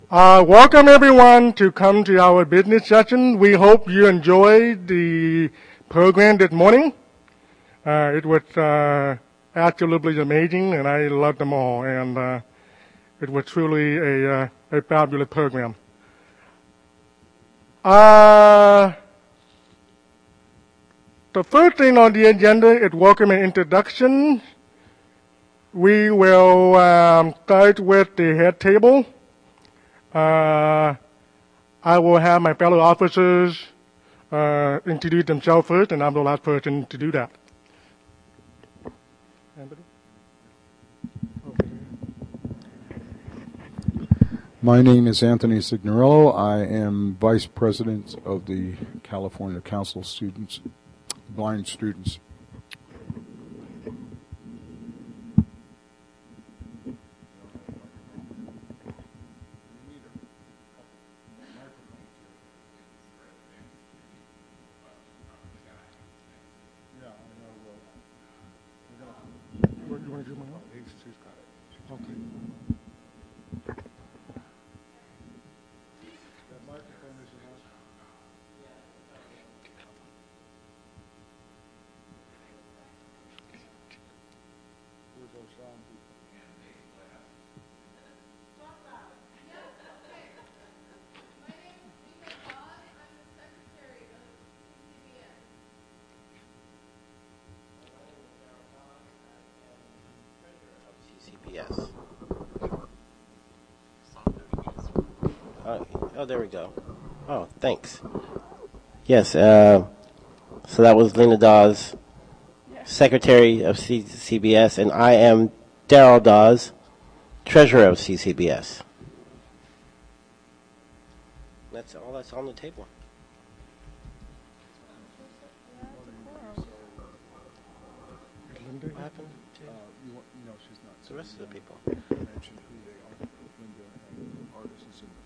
Welcome everyone to come to our business session. We hope you enjoyed the program this morning. It was absolutely amazing, and I loved them all. And it was truly a fabulous program. The first thing on the agenda is welcome and introduction. We will start with the head table. I will have my fellow officers introduce themselves first, and I'm the last person to do that. My name is Anthony Signorello. I am Vice President of the California Council of Students, Blind Students. CCBS. Oh, there we go. Oh, thanks. Yes, so that was Lena Dawes, Secretary of CCBS, and I am Daryl Dawes, Treasurer of CCBS. That's all that's on the table. What happened to No, she's not. the rest of the people? Mention who they are. Linda and artists and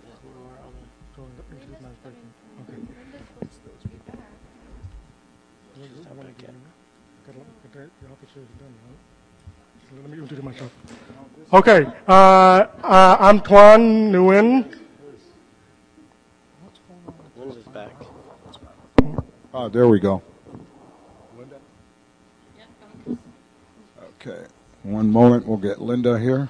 Let me introduce myself. Okay, I'm Tuan Nguyen. Linda's back. there we go. Okay, one moment, we'll get Linda here.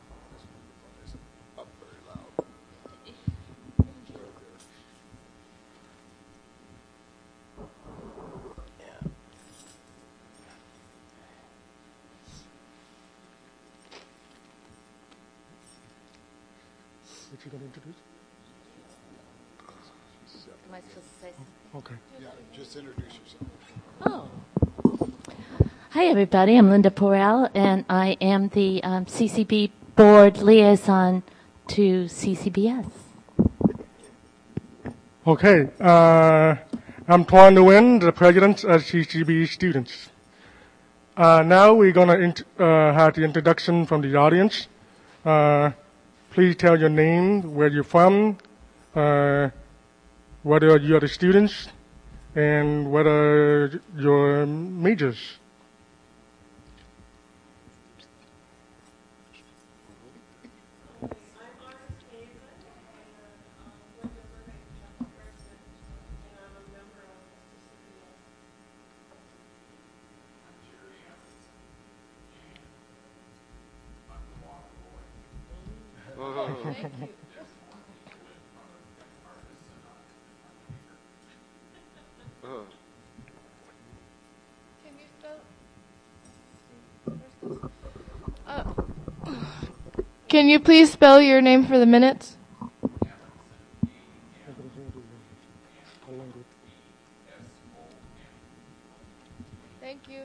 What you going to introduce? Am I supposed to say something? Okay. Yeah, just introduce yourself. Oh. Hi, everybody. I'm Linda Porrell, and I am the CCB Board Liaison to CCBS. Okay, I'm Tuan Nguyen, the President of CCB Students. Now we're going to have the introduction from the audience. Please tell your name, where you're from, whether you are the students, and what are your majors. Can you please spell your name for the minutes? Thank you.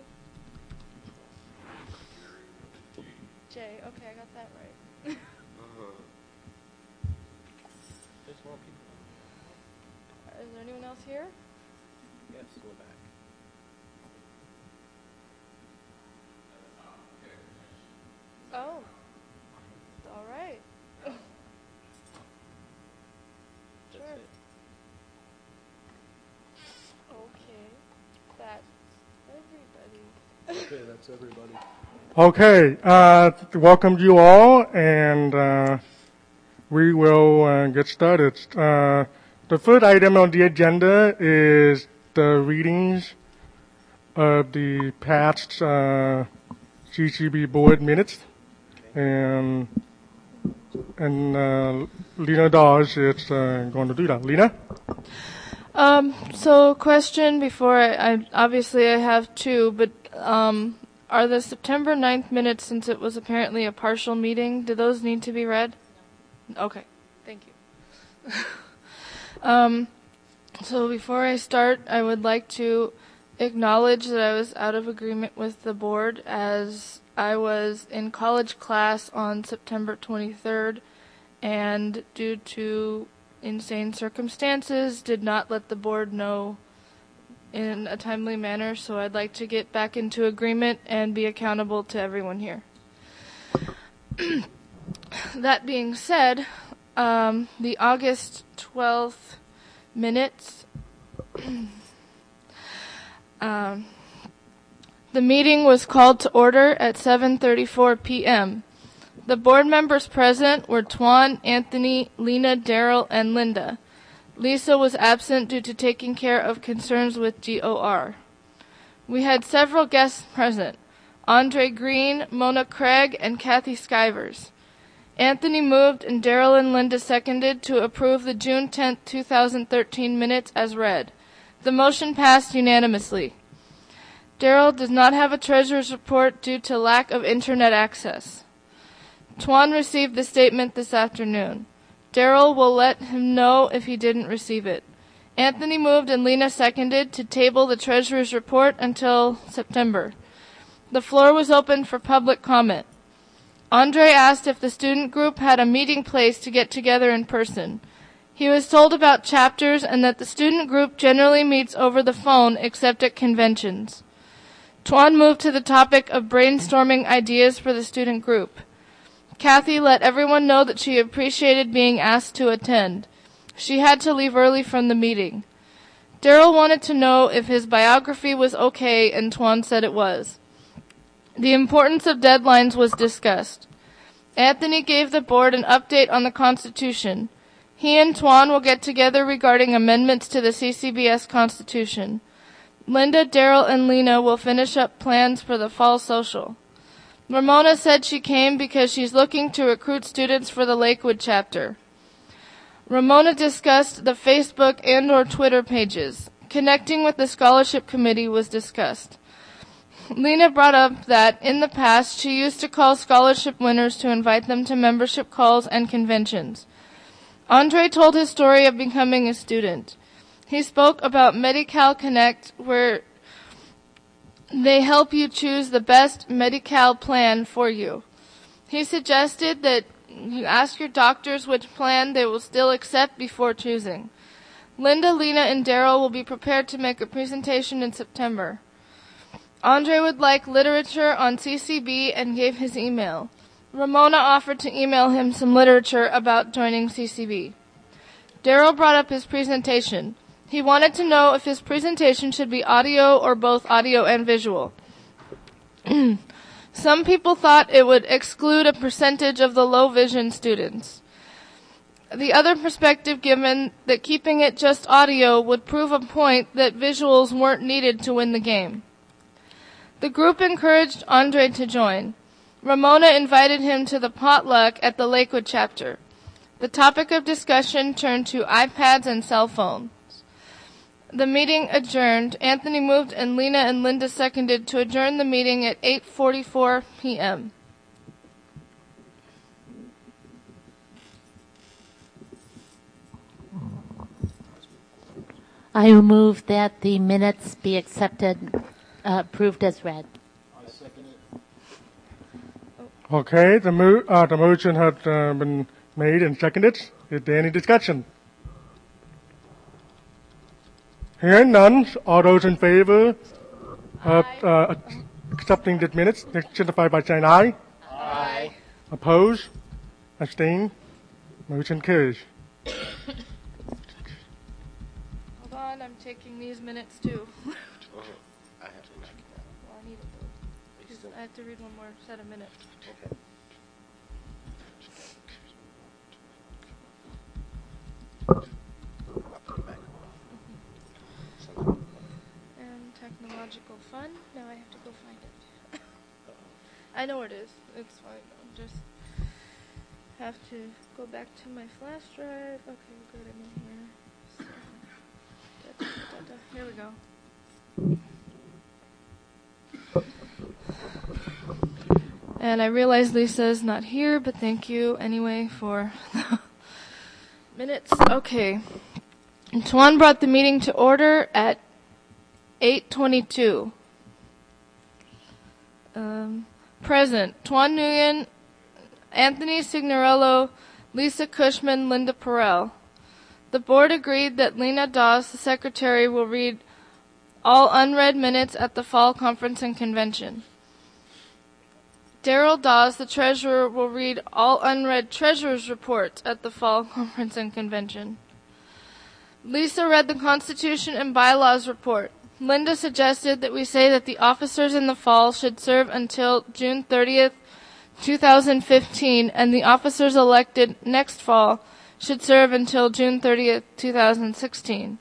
Jay, okay, I got that right. There's more people. Is there anyone else here? Yes, in the back. Oh. All right. Sure. That's it. Okay. That's everybody. Okay, that's everybody. Okay, welcome you all, and we will get started. The first item on the agenda is the readings of the past CCB board minutes. And Lena Dawes is going to do that. Lena? So question before I obviously I have two, but are the September 9th minutes, since it was apparently a partial meeting, do those need to be read? Okay, thank you. So before I start, I would like to acknowledge that I was out of agreement with the board, as I was in college class on September 23rd, and due to insane circumstances, did not let the board know in a timely manner, so I'd like to get back into agreement and be accountable to everyone here. That being said, the August 12th minutes, the meeting was called to order at 7:34 p.m. The board members present were Tuan, Anthony, Lena, Daryl, and Linda. Lisa was absent due to taking care of concerns with GOR. We had several guests present: Andre Green, Mona Craig, and Kathy Skivers. Anthony moved and Daryl and Linda seconded to approve the June 10, 2013 minutes as read. The motion passed unanimously. Daryl does not have a treasurer's report due to lack of internet access. Tuan received the statement this afternoon. Daryl will let him know if he didn't receive it. Anthony moved and Lena seconded to table the treasurer's report until September. The floor was open for public comment. Andre asked if the student group had a meeting place to get together in person. He was told about chapters and that the student group generally meets over the phone except at conventions. Tuan moved to the topic of brainstorming ideas for the student group. Kathy let everyone know that she appreciated being asked to attend. She had to leave early from the meeting. Daryl wanted to know if his biography was okay, and Tuan said it was. The importance of deadlines was discussed. Anthony gave the board an update on the Constitution. He and Tuan will get together regarding amendments to the CCBS Constitution. Linda, Daryl, and Lena will finish up plans for the fall social. Ramona said she came because she's looking to recruit students for the Lakewood chapter. Ramona discussed the Facebook and/or Twitter pages. Connecting with the scholarship committee was discussed. Lena brought up that, in the past, she used to call scholarship winners to invite them to membership calls and conventions. Andre told his story of becoming a student. He spoke about Medi-Cal Connect, where they help you choose the best Medi-Cal plan for you. He suggested that you ask your doctors which plan they will still accept before choosing. Linda, Lena, and Daryl will be prepared to make a presentation in September. Andre would like literature on CCB and gave his email. Ramona offered to email him some literature about joining CCB. Daryl brought up his presentation. He wanted to know if his presentation should be audio or both audio and visual. Some people thought it would exclude a percentage of the low vision students. The other perspective given that keeping it just audio would prove a point that visuals weren't needed to win the game. The group encouraged Andre to join. Ramona invited him to the potluck at the Lakewood chapter. The topic of discussion turned to iPads and cell phones. The meeting adjourned. Anthony moved and Lena and Linda seconded to adjourn the meeting at 8:44 p.m. I will move that the minutes be accepted, approved as read. Okay, the motion has been made and seconded. Is there any discussion? Hearing none, all those in favor of accepting the minutes, signify by saying aye. Aye. Oppose? Abstain? Motion carries. Hold on, I'm taking these minutes too. I have to check it out. Well, I need it though, because I have to read one more set of minutes. Okay. fun. Now I have to go find it. I know where it is. It's fine. I'll just have to go back to my flash drive. Okay, good. I'm in here. So, here we go. And I realize Lisa's not here, but thank you anyway for the minutes. Okay. Tuan brought the meeting to order at 8:22. Present, Tuan Nguyen, Anthony Signorello, Lisa Cushman, Linda Perel. The board agreed that Lena Dawes, the secretary, will read all unread minutes at the fall conference and convention. Daryl Dawes, the treasurer, will read all unread treasurer's reports at the fall conference and convention. Lisa read the Constitution and Bylaws report. Linda suggested that we say that the officers in the fall should serve until June 30th, 2015, and the officers elected next fall should serve until June 30th, 2016.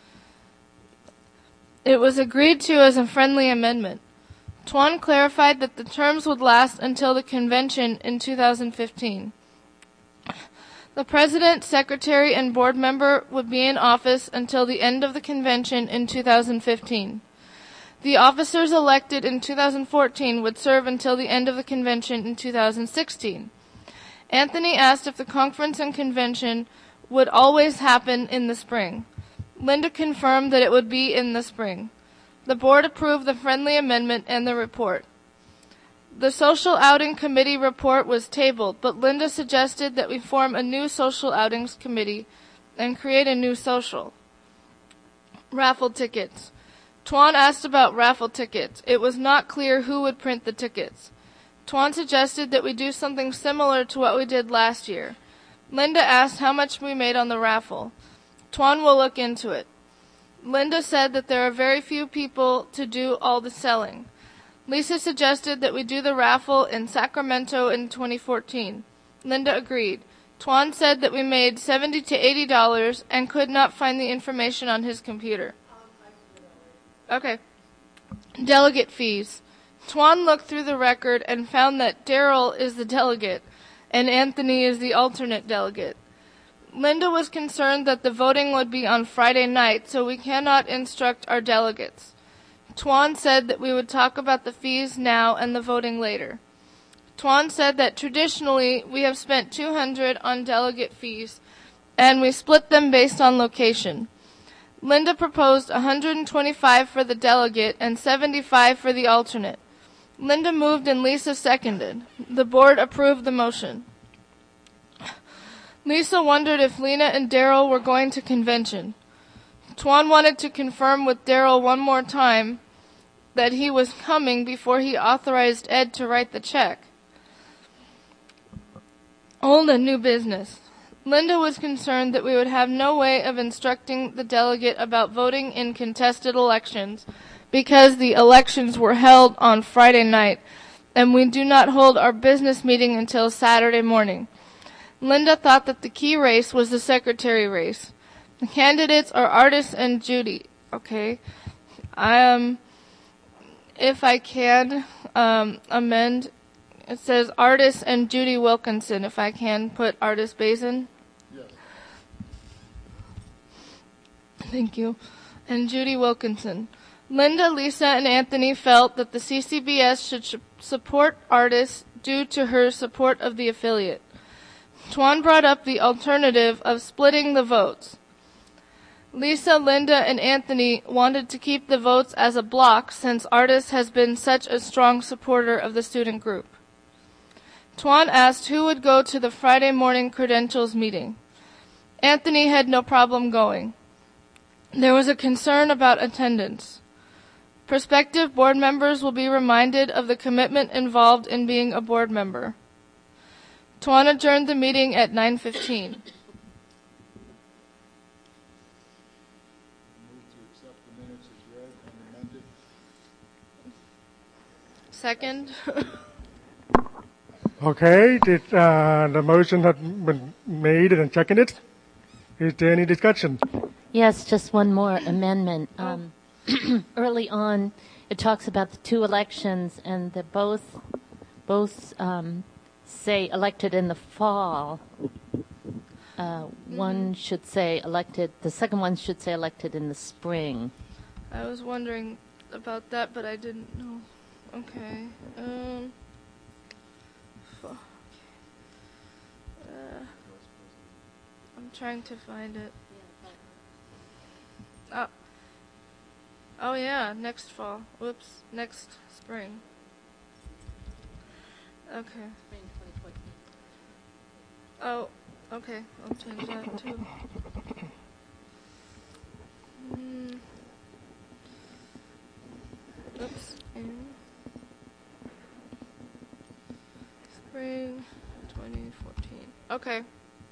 It was agreed to as a friendly amendment. Tuan clarified that the terms would last until the convention in 2015. The president, secretary, and board member would be in office until the end of the convention in 2015. The officers elected in 2014 would serve until the end of the convention in 2016. Anthony asked if the conference and convention would always happen in the spring. Linda confirmed that it would be in the spring. The board approved the friendly amendment and the report. The social outing committee report was tabled, but Linda suggested that we form a new social outings committee and create a new social. Raffle tickets. Tuan asked about raffle tickets. It was not clear who would print the tickets. Tuan suggested that we do something similar to what we did last year. Linda asked how much we made on the raffle. Tuan will look into it. Linda said that there are very few people to do all the selling. Lisa suggested that we do the raffle in Sacramento in 2014. Linda agreed. Tuan said that we made $70 to $80 and could not find the information on his computer. Okay. Delegate fees. Tuan looked through the record and found that Daryl is the delegate and Anthony is the alternate delegate. Linda was concerned that the voting would be on Friday night, so we cannot instruct our delegates. Tuan said that we would talk about the fees now and the voting later. Tuan said that traditionally we have spent $200 on delegate fees, and we split them based on location. Linda proposed $125 for the delegate and $75 for the alternate. Linda moved and Lisa seconded. The board approved the motion. Lisa wondered if Lena and Daryl were going to convention. Tuan wanted to confirm with Daryl one more time that he was coming before he authorized Ed to write the check. Old and new business. Linda was concerned that we would have no way of instructing the delegate about voting in contested elections because the elections were held on Friday night and we do not hold our business meeting until Saturday morning. Linda thought that the key race was the secretary race. The candidates are Artis and Judy. Okay. If I can amend, it says Artis and Judy Wilkinson. If I can put Artis Bazin. Yes. Thank you. And Judy Wilkinson. Linda, Lisa, and Anthony felt that the CCBS should support Artis due to her support of the affiliate. Tuan brought up the alternative of splitting the votes. Lisa, Linda, and Anthony wanted to keep the votes as a block since Artis has been such a strong supporter of the student group. Tuan asked who would go to the Friday morning credentials meeting. Anthony had no problem going. There was a concern about attendance. Prospective board members will be reminded of the commitment involved in being a board member. Tuan adjourned the meeting at 9:15. Second. Okay, the motion has been made and seconded. Is there any discussion? Yes, just one more amendment. Early on it talks about the two elections, and they're both say elected in the fall. One should say elected. The second one should say elected in the spring. I was wondering about that, but I didn't know. Okay. Fuck. I'm trying to find it. Oh yeah, next fall. Whoops, next spring. Okay. Oh, okay. I'll change that too. Oops. And spring 2014. Okay.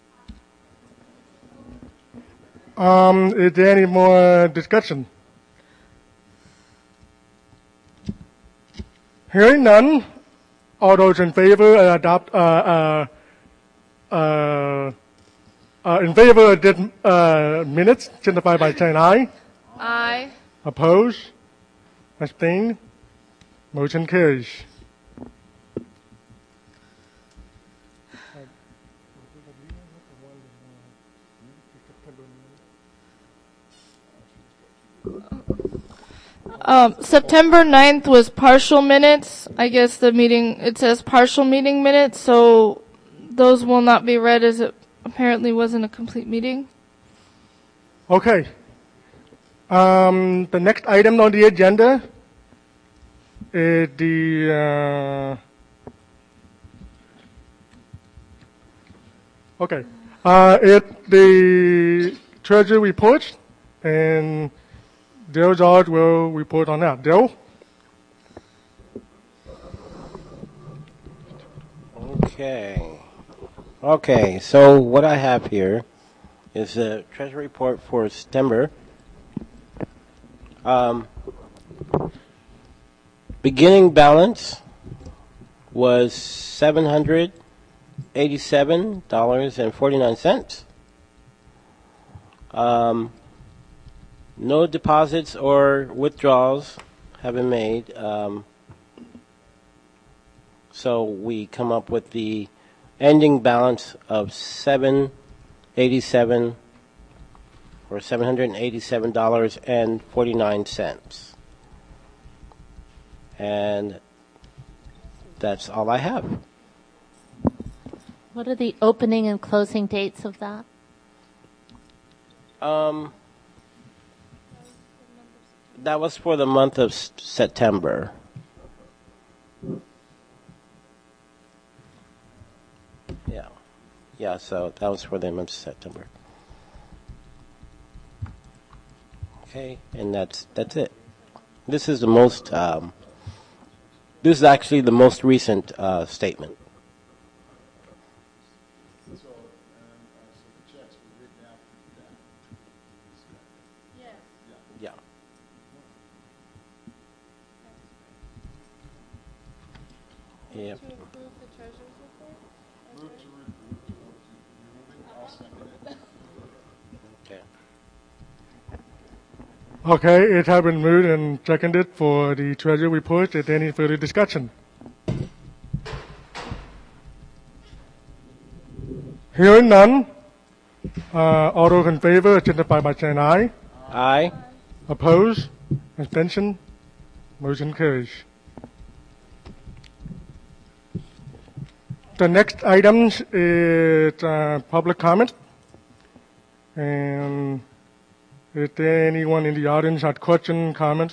Is there any more discussion? Hearing none, all those in favor adopt in favor of the minutes signify by saying aye. Aye. Oppose? Abstain? Motion carries. September 9th was partial minutes. I guess the meeting, it says partial meeting minutes, so those will not be read as it apparently wasn't a complete meeting. Okay. The next item on the agenda is the it's the treasury report, and Dale George will report on that. Dale? Okay, so what I have here is the treasury report for September. Beginning balance was $787.49. No deposits or withdrawals have been made. So we come up with the ending balance of $787.49. And that's all I have. What are the opening and closing dates of that? That was for the month of September. Yeah, so that was for the month of September. Okay, and that's it. This is the most, this is actually the most recent statement. Yeah. Yep. To approve the treasurer's report? Okay. Okay, it has been moved and seconded for the treasury report. Is there any further discussion? Hearing none, all those in favor signify by saying aye. Aye. Oppose? Abstention? Motion carries. The next item is public comment. And is there anyone in the audience had question, comment?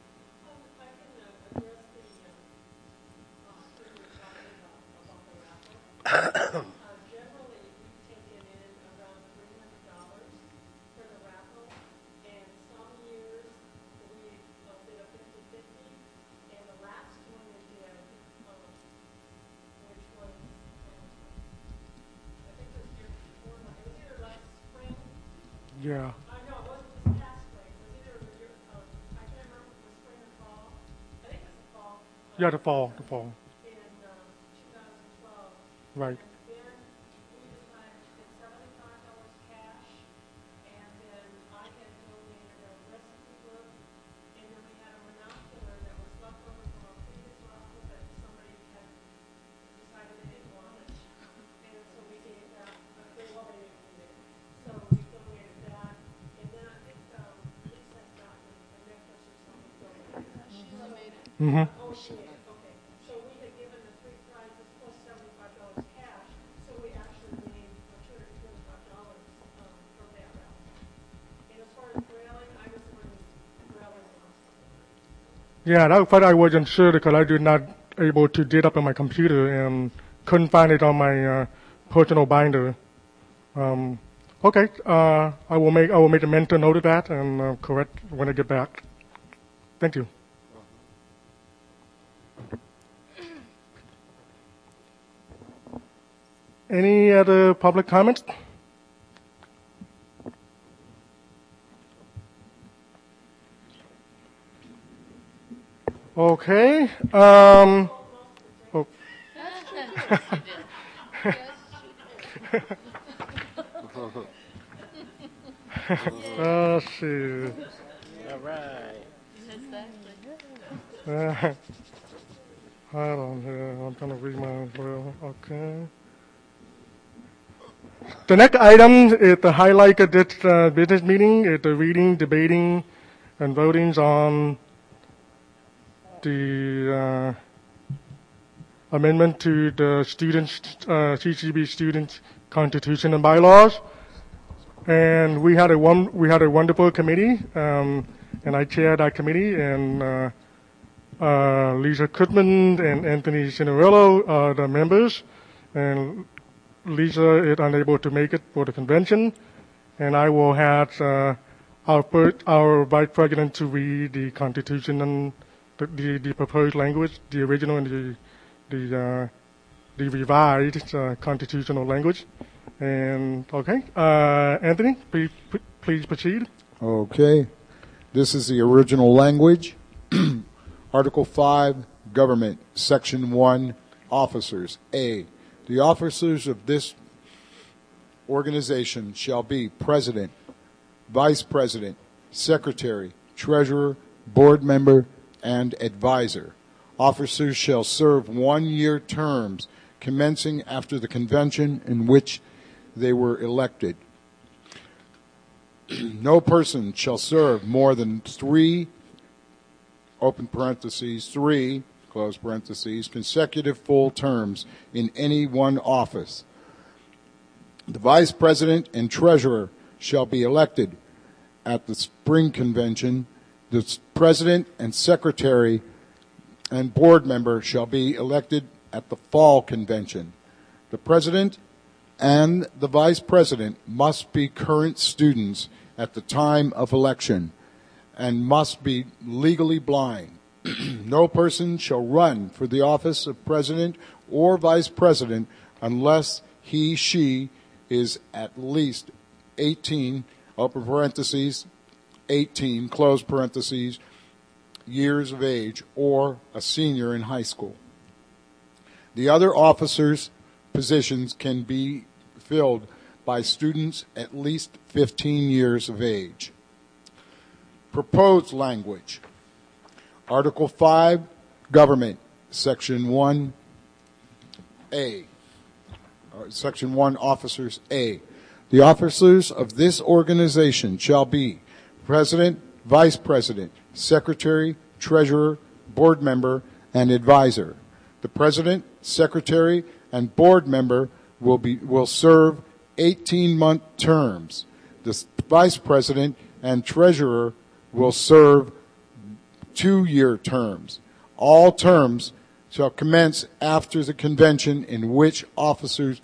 Yeah. Yeah, the fall. Right. Mm-hmm. Oh, she did, okay. So we had given the 3 prizes plus $75 cash, so we actually made $225 from that round. And as far as Braille, I was learning Braille lost. Yeah, that part I wasn't sure because I did not able to get up on my computer and couldn't find it on my personal binder. Okay, I will make a mental note of that and correct when I get back. Thank you. Any other public comments? Okay. Oh. Let's see. All right. Hold on here. I'm trying to read my Braille. Okay. The next item is the highlight of this business meeting is the reading, debating, and voting on the amendment to the students, CCB students' constitution and bylaws. And we had a wonderful committee, and I chaired that committee, and Lisa Kutman and Anthony Cinerillo are the members, and Lisa is unable to make it for the convention, and I will have our vice president to read the constitution and the proposed language, the original and the revised constitutional language. And okay, Anthony, please proceed. Okay. This is the original language. Article 5, Government, Section 1, Officers. A. The officers of this organization shall be President, Vice President, Secretary, Treasurer, Board Member, and Advisor. Officers shall serve 1-year terms commencing after the convention in which they were elected. No person shall serve more than 3, open parentheses, 3, close parentheses, consecutive full terms in any one office. The Vice President and Treasurer shall be elected at the spring convention. The President and Secretary and Board Member shall be elected at the fall convention. The President and the Vice President must be current students at the time of election and must be legally blind. No person shall run for the office of President or Vice President unless she is at least 18, open parentheses, 18, close parentheses, years of age, or a senior in high school. The other officers' positions can be filled by students at least 15 years of age. Proposed language. Article 5, Government, Section 1A. Section 1, Officers A. The officers of this organization shall be President, Vice President, Secretary, Treasurer, Board Member, and Advisor. The President, Secretary, and Board Member will serve 18-month terms. The Vice President and Treasurer will serve 2-year terms. All terms shall commence after the convention in which officer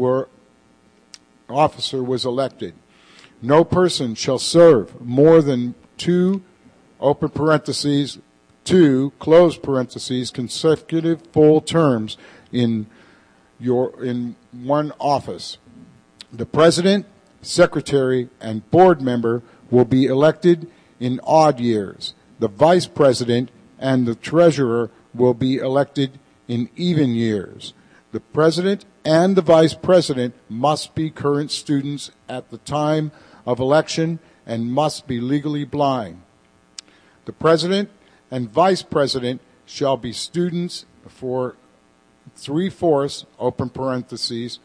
was elected. No person shall serve more than 2, open parentheses, 2, close parentheses, consecutive full terms in one office. The President, Secretary, and Board Member will be elected in odd years. The Vice President and the Treasurer will be elected in even years. The President and the Vice President must be current students at the time of election and must be legally blind. The President and Vice President shall be students for 3/4, open parentheses,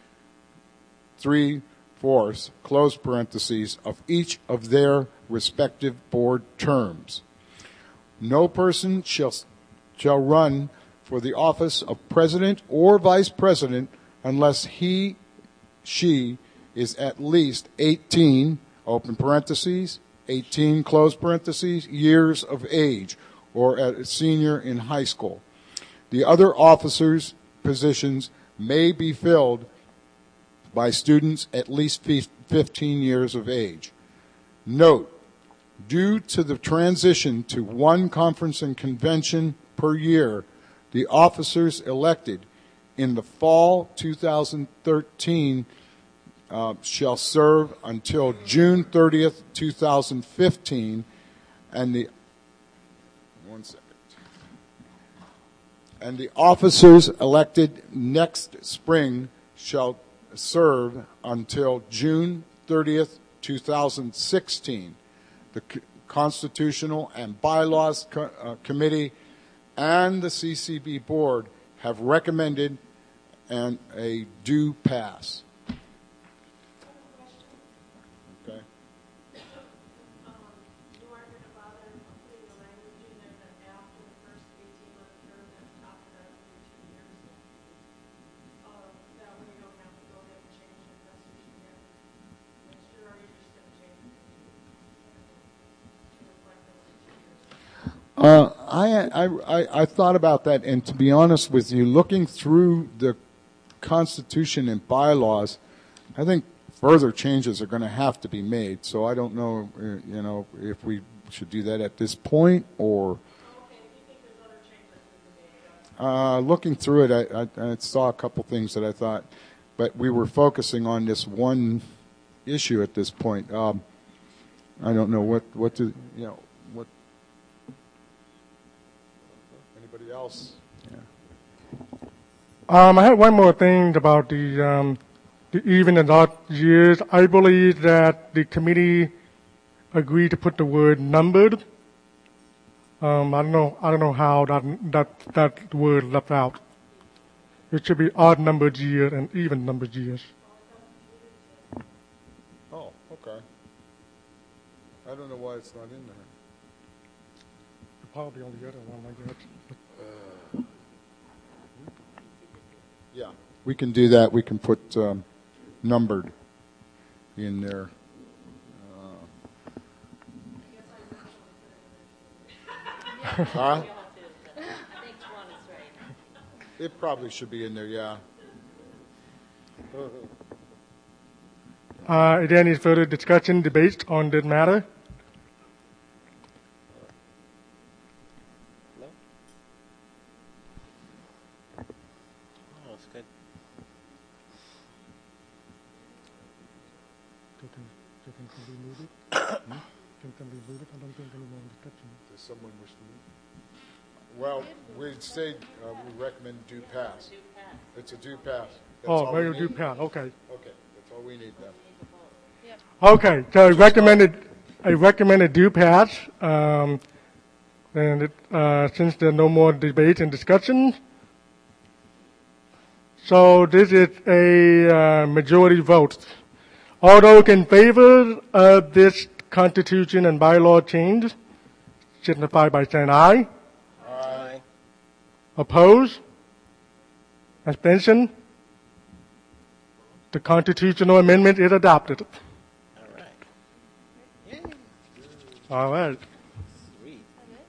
3/4, close parentheses, of each of their respective board terms. No person shall shall run for the office of president or vice president unless she is at least 18, open parentheses, 18, close parentheses, years of age, or a senior in high school. The other officers' positions may be filled by students at least 15 years of age. Note, due to the transition to one conference and convention per year, the officers elected in the fall 2013 shall serve until June 30th, 2015, and the officers elected next spring shall serve until June 30th, 2016. The Constitutional and Bylaws Committee and the CCB Board have recommended a due pass. Okay. You aren't going to bother putting the language in there that after the first 18-month term, that's after that every 2 years. That way you don't have to go ahead and change the constitution yet. Next year, are you just going to change it to reflect those 2 years? I thought about that, and to be honest with you, looking through the Constitution and bylaws, I think further changes are going to have to be made. So I don't know, if we should do that at this point or. Okay, do you think there's other changes that can be made? Looking through it, I saw a couple things that I thought, but we were focusing on this one issue at this point. I don't know what anybody else? Yeah. I had one more thing about the even and odd years. I believe that the committee agreed to put the word numbered. I don't know how that word left out. It should be odd numbered years and even numbered years. Oh, okay. I don't know why it's not in there. Probably on the other one, I guess. Yeah, we can do that. We can put numbered in there. Huh? It probably should be in there, yeah. Is there any further discussion, debate on this matter? No? Oh, it's good. Can we move it? Can we move it? I don't think any more discussion. Does someone wish to move? Well, we'd say we recommend due pass. It's a due pass. That's all Oh, we very need. due pass. Okay. Okay, that's all we need then. Okay. So I recommended due pass. And since there are no more debate and discussion, so this is a majority vote. All those in favor of this constitution and bylaw change signify by saying aye. Aye. Oppose? Abstention? The constitutional amendment is adopted. All right. Yay. All right. Sweet.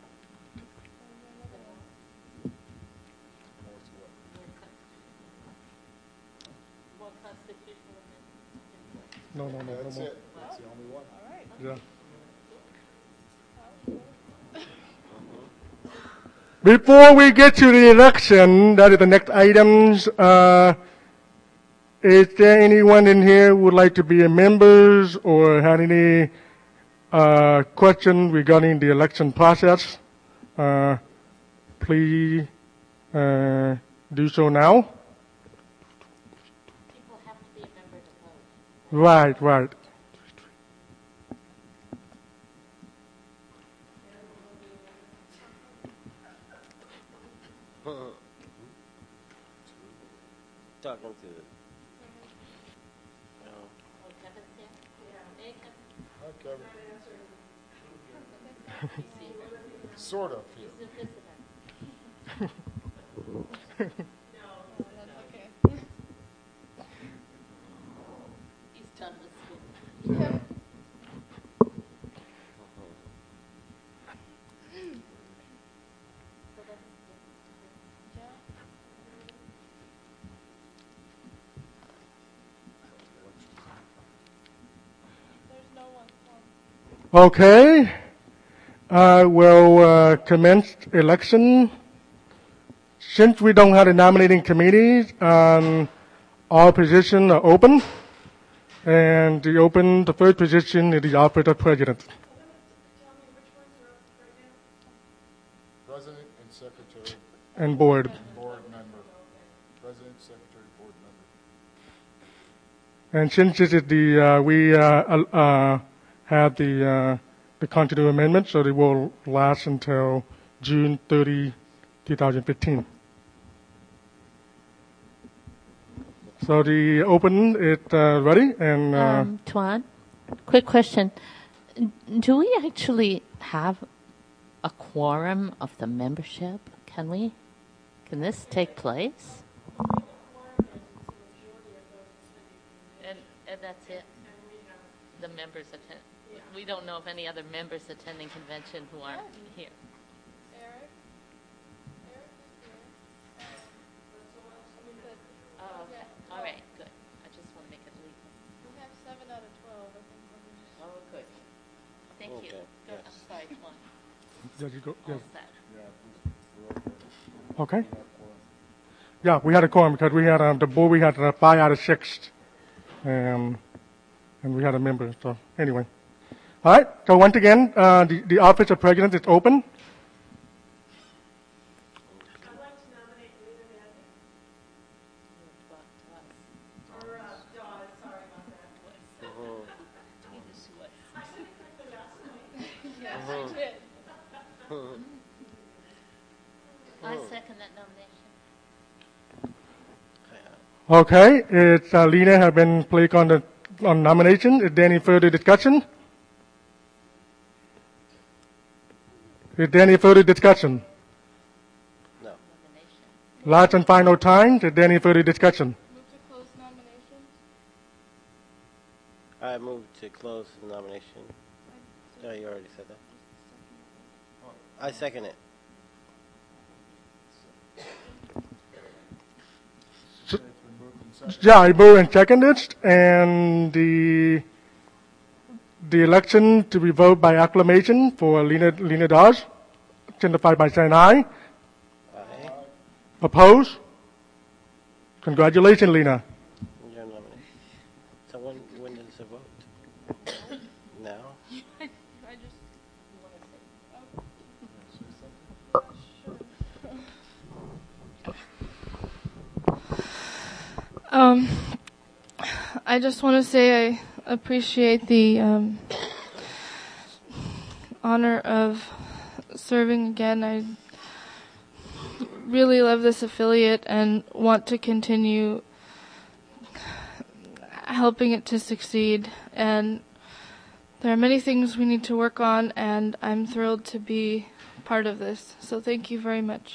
No, no That's more. it. That's the only one. Yeah. Before we get to the election, that is the next items, is there anyone in here who would like to be a member or have any question regarding the election process? Please do so now. People have to be a member to vote. Right, right. Talking to the. No. Oh, Kevin's here? Yeah. Hey, Kevin. Hi, Kevin. Sort of here. He's a visitor. That's okay. He's done with school. There's no one. Okay. I will commence election. Since we don't have a nominating committee, all positions are open. And the first position is the office of president Tell me which ones are up right now? President and secretary, and board. board member. President, secretary, board member. And since this is we have the continuing amendment, so it will last until June 30, 2015. So the open is ready, and Tuan, quick question. Do we actually have a quorum of the membership? Can this take place? And that's it? The members attend. We don't know of any other members attending convention who aren't here. Eric? Oh, okay. All right, good. I just want to make it legal. We have 7 out of 12, I think. Oh, good. Thank you. Okay, Good. yes. I'm sorry, Tuan. there you go. All Yes. set. Okay. Yeah, we had a quorum because we had the board. We had 5 out of 6, and we had a member. So anyway, all right. So once again, the office of president is open. I'd like to nominate Lena Madden. Or Dawes, sorry about that. I said it correctly last night. Yes, you did. I second that nomination. Okay, it's Lena have been placed on nomination. Is there any further discussion? Is there any further discussion? No. Last and final time. Is there any further discussion? Move to close nominations. I move to close the nomination. No, you already said that. I second it. Yeah, I move and second it, and the election to be voted by acclamation for Lena Dawes, signify by saying aye. Aye. Opposed? Congratulations, Lena. Your nomination. So when does the vote? Now? I just. I just want to say I appreciate the honor of serving again. I really love this affiliate and want to continue helping it to succeed. And there are many things we need to work on, and I'm thrilled to be part of this. So thank you very much.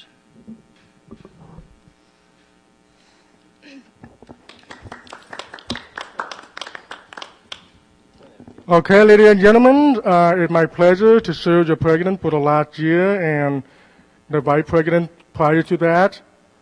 Okay, ladies and gentlemen, it's my pleasure to serve the president for the last year and the vice president prior to that.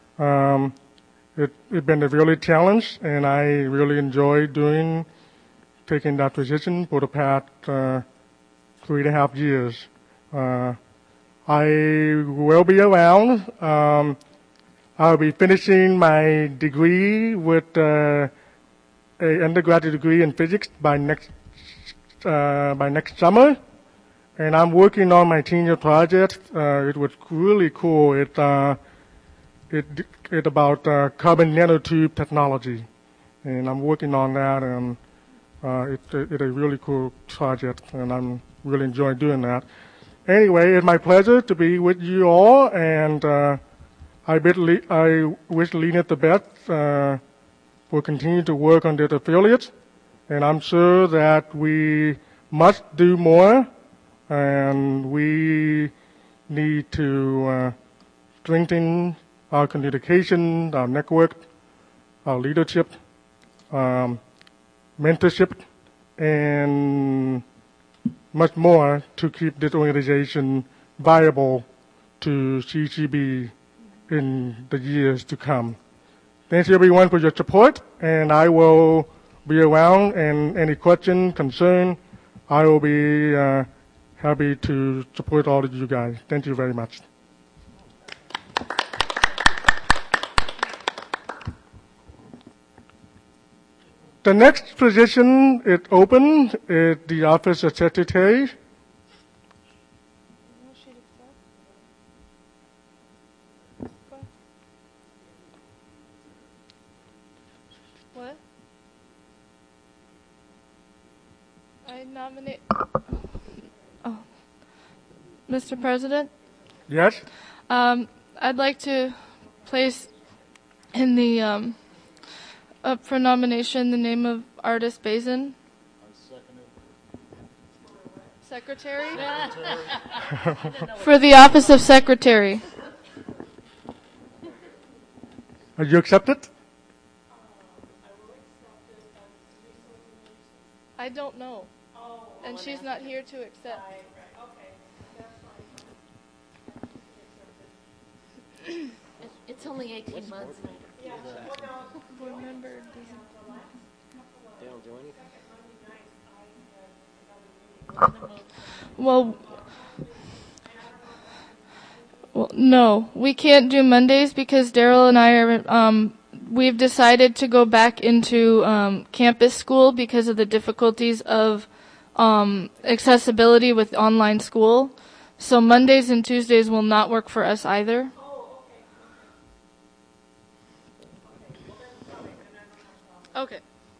It's been a really challenge, and I really enjoy taking that position for the past 3.5 years. I will be around. I'll be finishing my degree with an undergraduate degree in physics by next summer, and I'm working on my senior project. It was really cool. It's about carbon nanotube technology, and I'm working on that, and it's a really cool project, and I'm really enjoying doing that. Anyway, it's my pleasure to be with you all, and I wish Lena the best. We'll continue to work on this affiliate. And I'm sure that we must do more, and we need to strengthen our communication, our network, our leadership, mentorship, and much more to keep this organization viable to CCB in the years to come. Thank you everyone for your support, and I will be around, and any question, concern, I will be happy to support all of you guys. Thank you very much. The next position is open is the office of secretary. What? I nominate. Oh, Mr. President, Yes? I'd like to place in the up for nomination the name of Artis Bazin. Secretary? For the office of secretary. Are you accepted? I don't know. And she's not here to accept. It's only 18 months. Board member They don't do anything. Well, no, we can't do Mondays because Daryl and I are, we've decided to go back into campus school because of the difficulties of accessibility with online school. So Mondays and Tuesdays will not work for us either. Okay.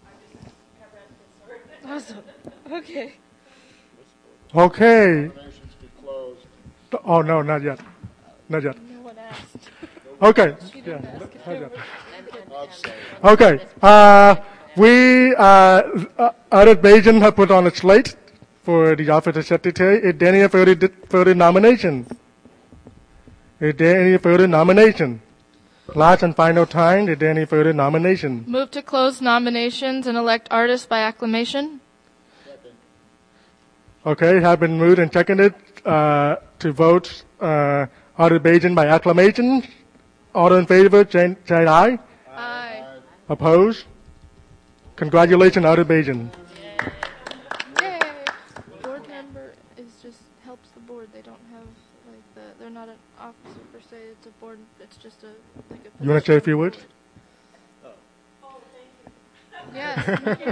Awesome. Okay. Okay. Nominations be closed. Oh, no, not yet. Not yet. No one asked. Okay. She Yeah, didn't ask if not there yet. was. Okay. We, Artis Bazin have put on a slate for the office of secretary. Is there any further nomination? Is there any further nomination? Last and final time, is there any further nomination? Move to close nominations and elect artists by acclamation. Okay, have been moved and seconded to vote Artis Bazin by acclamation. All in favor, say aye. Aye. Opposed? Congratulations, Artis Bazin. Yay. Board member is just helps the board. They don't have they're not an officer per se. It's a board. It's just a You want to say a few words? Yes.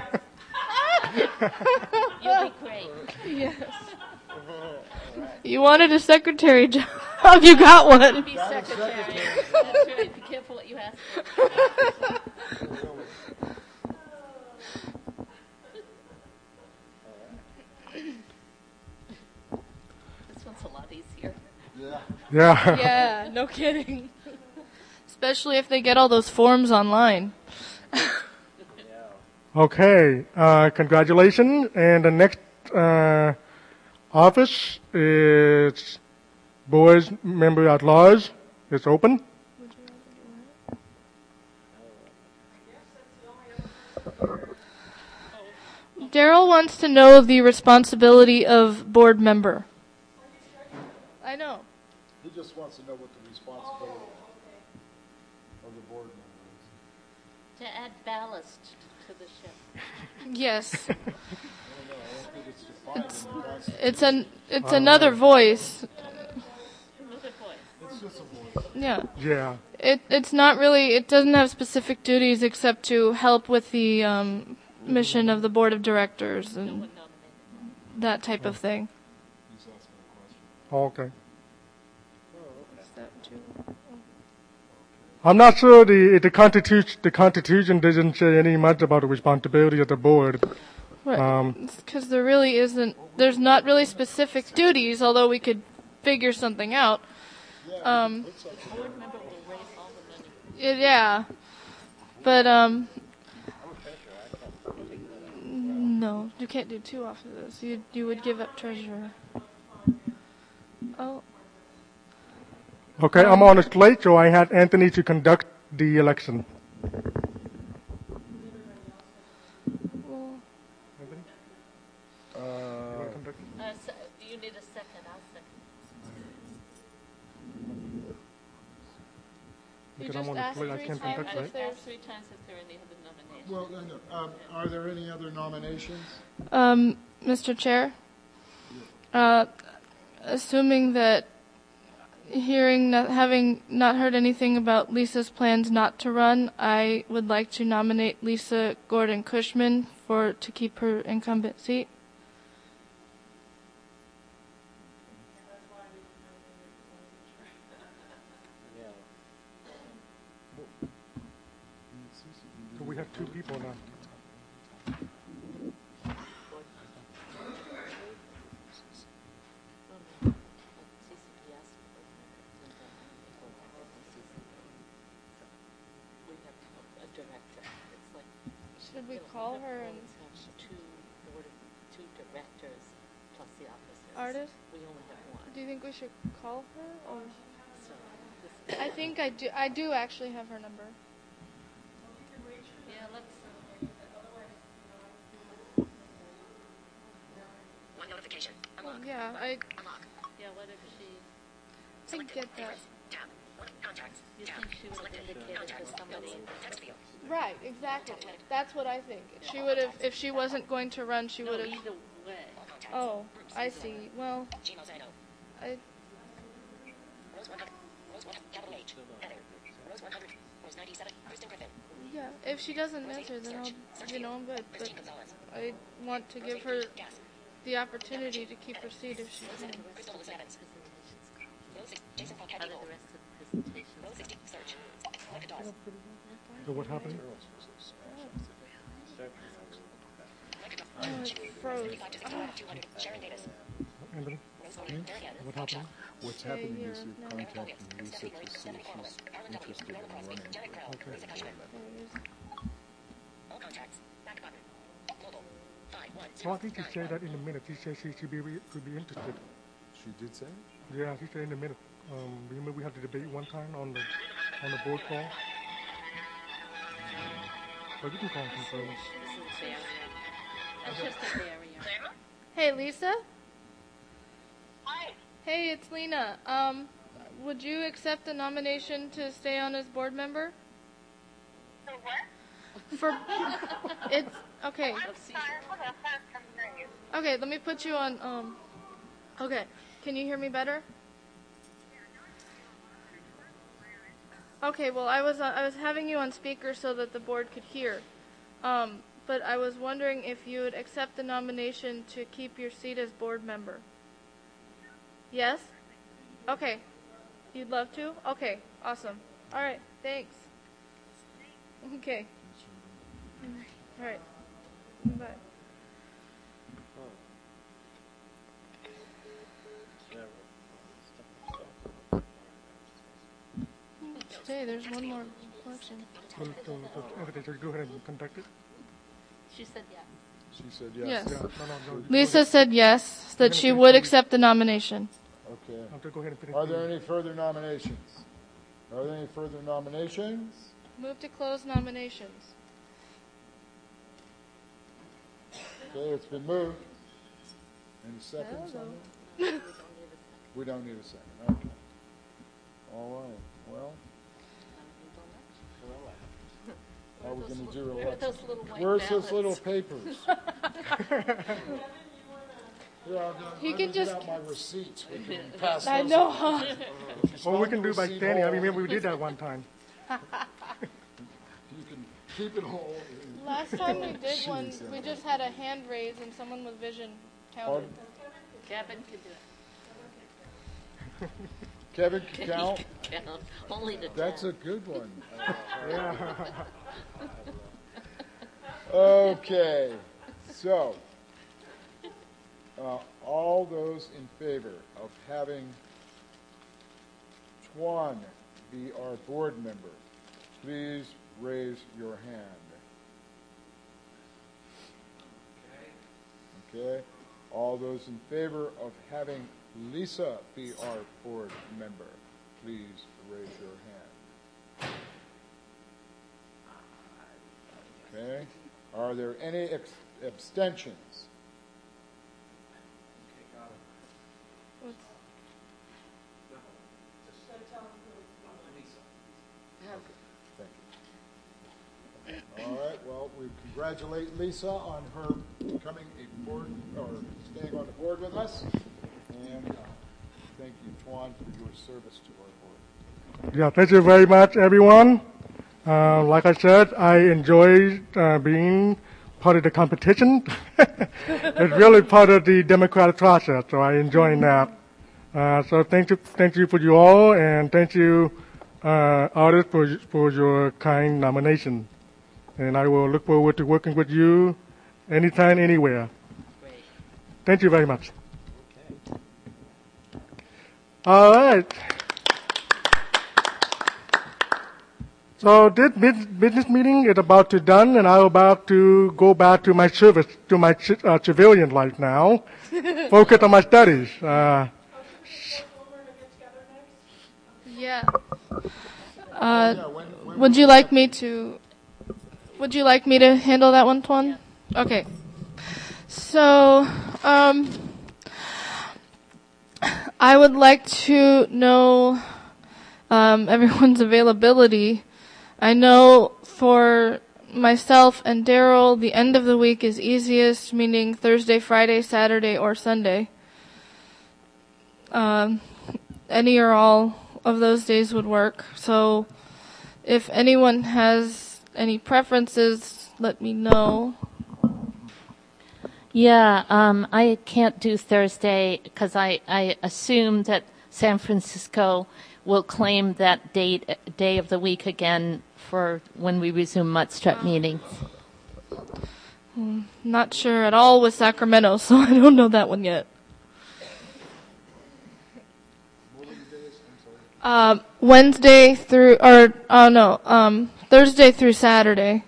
You'll be great. Yes. You wanted a secretary job. You got one. Be secretary. That's right. Be careful what you ask for. This one's a lot easier. Yeah. Yeah. No kidding. Especially if they get all those forms online. Okay. Congratulations. And the next office is board member at large. It's open. Daryl wants to know the responsibility of board member. I know. He just wants to know what the responsibility of the board member is. To add ballast to the ship. Yes. I don't think it's defined in the Constitution. It's another voice. It's just a voice. Yeah. Yeah. It's not really. It doesn't have specific duties except to help with the mission of the board of directors and that type of thing. He's asking a question. Okay. Is that what you- I'm not sure the Constitution doesn't say any much about the responsibility of the board. Right. Because there really isn't. There's not really specific duties, although we could figure something out. Yeah. But no, you can't do two offices. You would give up treasurer. Oh. Okay, I'm on the slate, so I had Anthony to conduct the election. Well, Anthony? Uh, You want to conduct it? You need a second. I'll second. you Because I'm just on the asked slate, I 3 can't times conduct, if right? there's... 3 times if there are any other nominations. well, no. Are there any other nominations? Mr. Chair, assuming that having not heard anything about Lisa's plans not to run, I would like to nominate Lisa Gordon Cushman to keep her incumbent seat. So we have 2 people now. We have a director. It's like Should we call her an two directors plus the officers. artist? We only have one. Do you think we should call her? Or So this I think I do. I do actually have her number. yeah, let's. One notification. Well, Unlock. yeah, Unlock. Yeah, what if she? I get that. Tab. One. Contacts. You Tab. think she would have Selected. indicated to Contacts. somebody? Notes. Text field. Right, exactly. That's what I think. She would have, if she wasn't going to run, she No, would have. either way. All contacts. Oh, Groups. I see. Well, Gmail Zeno. I Rose 100. Rose 100. Capital H. Heather. Rose 100. Rose 97. Kristen Griffin. yeah. If she doesn't answer, then I'm good. But Christine Gonzalez. I want to give her Gas. the opportunity to keep her seat if she can. Crystal Liz Evans. Rose 6. Jason Paul How did Eagle. the rest of the presentations? Rose 60. Search. Select a DAWs. So what happened? Oh, it froze. 55 to 61 of 200. Sharon Davis. Anthony? Rose Gordon. There again. What happened? What's Okay, happening here, is you're no. contacting Lisa Stephanie to Mertz. see Stephanie if Corliss. she's Arlen W. interested Norma in Crosby. running. Janet Crow. Lisa Cushman. There it is. All contacts. Back button. Global. 5 1 Well, I think she said that in a minute. She said she could be interested. She did say? Yeah, she said in a minute. Remember we had the debate one time on the board call? But you can call and confirm. This is barrier. That's just a barrier. Hey, Lisa. Hi. Hey, it's Lena. Would you accept the nomination to stay on as board member? So what? For it's okay. I'm sorry, hold on, I'm hearing you. Okay, let me put you on. Okay, can you hear me better? Okay, well, I was having you on speaker so that the board could hear. But I was wondering if you would accept the nomination to keep your seat as board member. Yes? Okay. You'd love to? Okay, awesome. All right, thanks. Okay. All right. Bye. Stay, there's one more question. So, Anthony, so go ahead and conduct it. She said yes. She said yes. Yes. Yeah, no. Lisa said yes, that she would accept the nomination. Okay. Go ahead and finish. Are there any further nominations? Are there any further nominations? Move to close nominations. Okay, it's been moved. Any seconds on it? We don't need a second. Okay. All right. Well, how are we going to do Where are election? those little white Where's ballots? those little papers? Yeah, He I can get just- out my receipts. We can pass I those know, out. huh? Or we can do by Receipt standing. I all. remember we did that one time. You can keep it all. Last time we did one, Jeez, we just had a hand raised and someone with vision counted. Kevin can do it. Kevin can count. Count. Only the That's 10. a good one. Okay, so all those in favor of having Tuan be our board member, please raise your hand. Okay. All those in favor of having Lisa be our board member, please raise your hand. Okay. Are there any abstentions? All right, well, we congratulate Lisa on her becoming a board, or staying on the board with us. And thank you, Tuan, for your service to our board. Yeah, thank you very much, everyone. Like I said, I enjoyed being part of the competition. It's really part of the democratic process, so I enjoy that. So thank you for you all, and thank you, artists, for your kind nomination. And I will look forward to working with you anytime, anywhere. Great. Thank you very much. All right. So this business meeting is about to done, and I'm about to go back to my service, to my civilian life now, focus on my studies. Yeah. Would you like me to handle that one, Tuan? Okay. So, I would like to know everyone's availability. I know for myself and Daryl, the end of the week is easiest, meaning Thursday, Friday, Saturday, or Sunday. Any or all of those days would work. So if anyone has any preferences, let me know. Yeah, I can't do Thursday because I assume that San Francisco will claim that day of the week again for when we resume Muttstrut meetings. Not sure at all with Sacramento, so I don't know that one yet. Thursday through Saturday.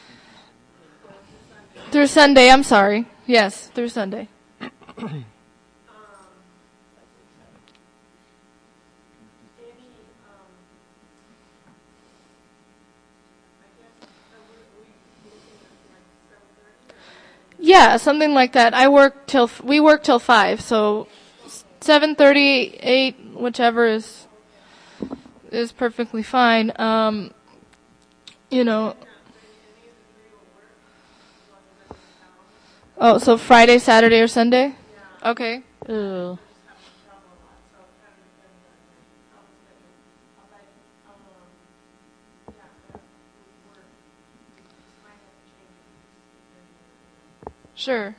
Through Sunday, I'm sorry. Yes, through Sunday. Yeah, something like that. We work till 5, so 7:30, 8, whichever is perfectly fine. Oh, so Friday, Saturday, or Sunday? Okay. Ooh. Sure.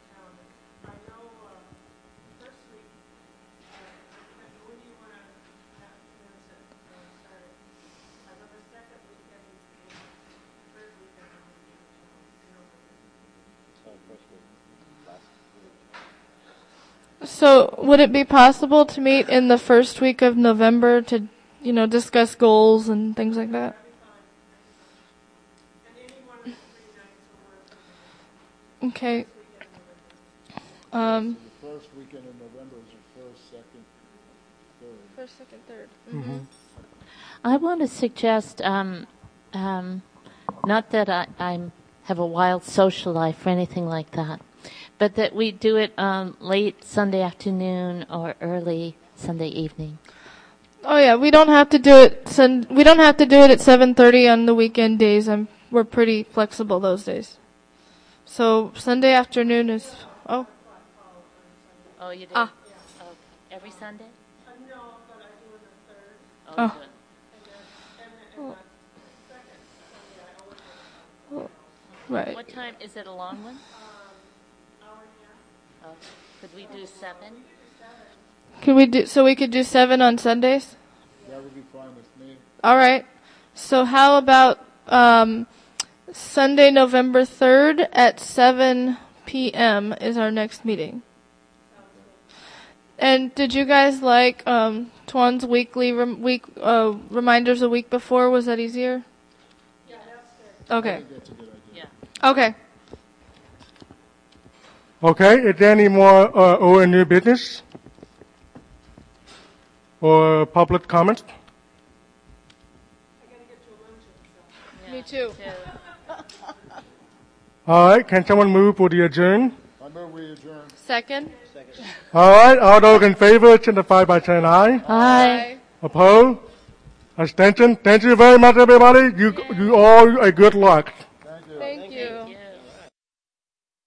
So, would it be possible to meet in the first week of November to, discuss goals and things like that? Okay. The first weekend in November is your first, second, third. First, second, third. Mm-hmm. I want to suggest, not that I have a wild social life or anything like that, but that we do it late Sunday afternoon or early Sunday evening. Oh yeah, we don't have to do it. We don't have to do it at 7:30 on the weekend days. We're pretty flexible those days. So Sunday afternoon is. Oh. Oh, you do? Ah. Oh, every Sunday? No, but I do it the third. Oh, Oh. good. And second Sunday, I always Right. What time? Is it a long one? hour and a half. Oh, could we do 7? We could do 7 on Sundays? That would be fine with me. All right. So how about Sunday, November 3rd at 7 p.m. is our next meeting. And did you guys like Tuan's weekly reminders a week before? Was that easier? Yeah, that's good. I Okay. think that's a good idea. Yeah. Okay. Okay, is there any more old and new business? or public comment? Me too. All right, can someone move for the adjourn? I move we adjourn. Second. All right, all those in favor signify by saying aye. Aye. Opposed? Abstention? Thank you very much, everybody. You all a good luck.